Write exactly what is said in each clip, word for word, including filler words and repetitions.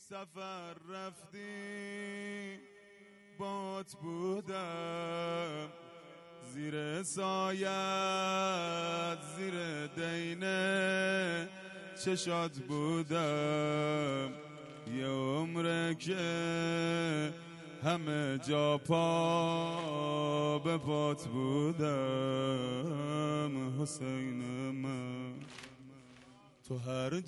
سفر رفتی بات بودم، زیر سایت زیر دینه چشات بودم. یه عمره که همه جا پا به پات بودم. حسین من تو هر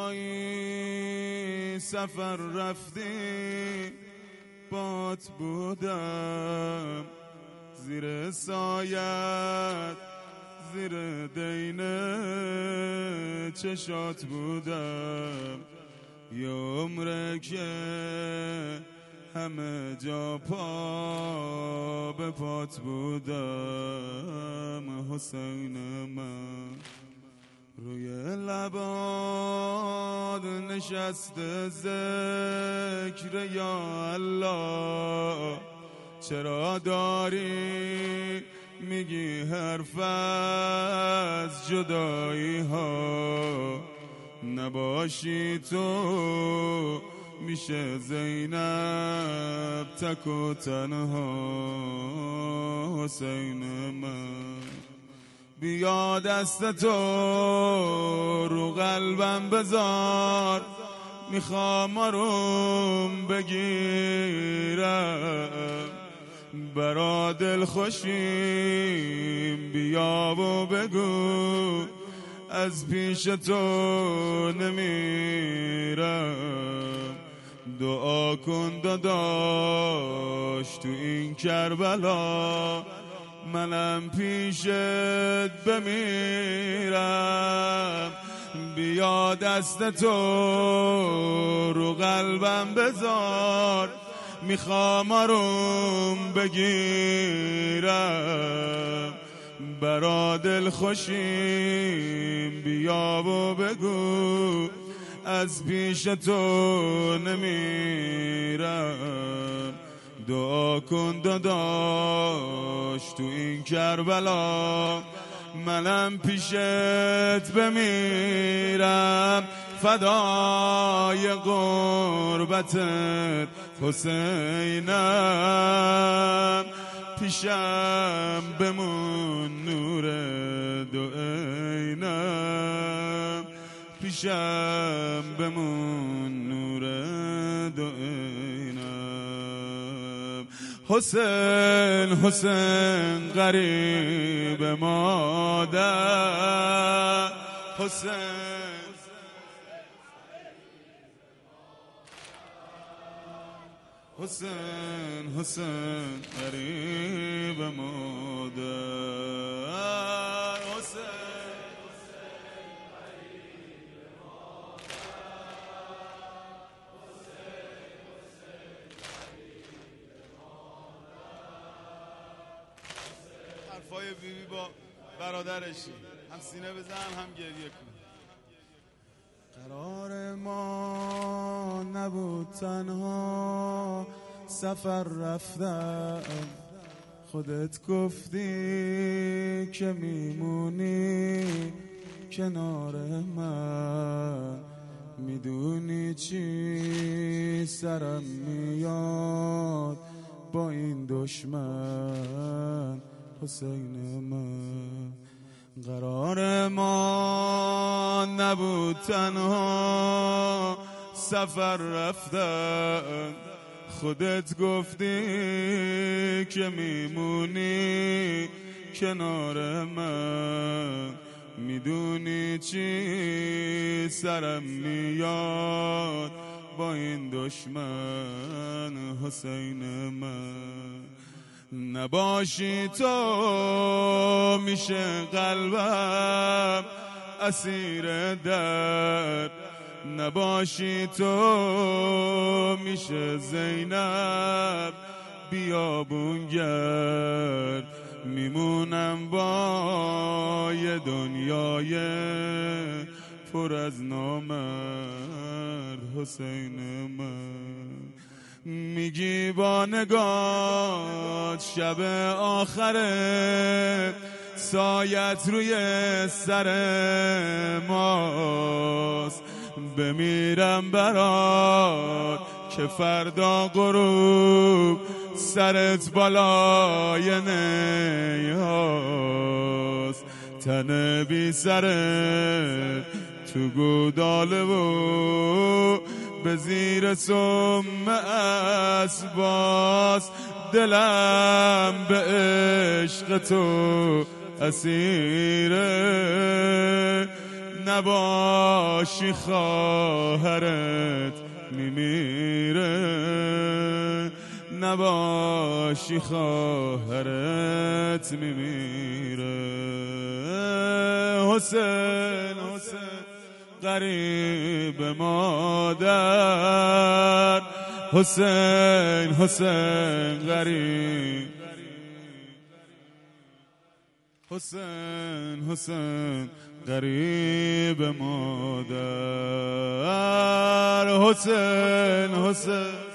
جایی سفر رفتی بات بودم، زیر سایت زیر دینه چشات بودم. یه عمره که همه جا پا به پات بودم. حسین من روی لبات نشسته ذکر یا الله، چرا داری میگی حرف از جدایی ها؟ نباشی تو میشه زینب تک و تنها. حسین من بیا دست تو رو قلبم بذار، میخوام آروم بگیرم، برا دل خوشیم بیا و بگو از پیش تو نمیرم. دعا کن داداش تو این کربلا، منم پیشت بمیرم. بیا دست تو رو قلبم بذار، میخوام آروم بگیرم، برا دل خوشیم بیا و بگو از پیش تو نمیرم. دعا کن داداش تو این کربلا، منم پیشت بمیرم. فدای قربتت حسینم، پیشم بمون نور دو عینم، پیشم بمون نور دو عینم. حسین حسین غریب مادر، حسین حسین حسین غریب مادر. حسین حرفای بی بی با برادرشی، هم سینه بزن هم گریه کن. قرار ما نبود تنها سفر رفتم، خودت گفتی که میمونی کنار من. میدونی چی سرم میاد با این دشمن. حسین من قرار ما نبود تنها سفر رفتن، خودت گفتی که میمونی کنار من. میدونی چی سرم میاد با این دشمن. حسین من نباشی تو میشه قلبم اسیر درد، نباشی تو میشه زینب بیابون گرد. میمونم با یه دنیای پر از نامرد. حسین من میگی با نگات شب آخره سایت روی سر ماست، بمیرم برات که فردا غروب سرت بالای نیاست، تن بی سرت تو گوداله و به زیر سم اسباس، دلم به عشق تو اسیره، نباشی خواهرت میمیره، نباشی خواهرت میمیره. حسین حسین غریب مادر، حسین حسین غریب، حسین حسین غریب مادر، حسین حسین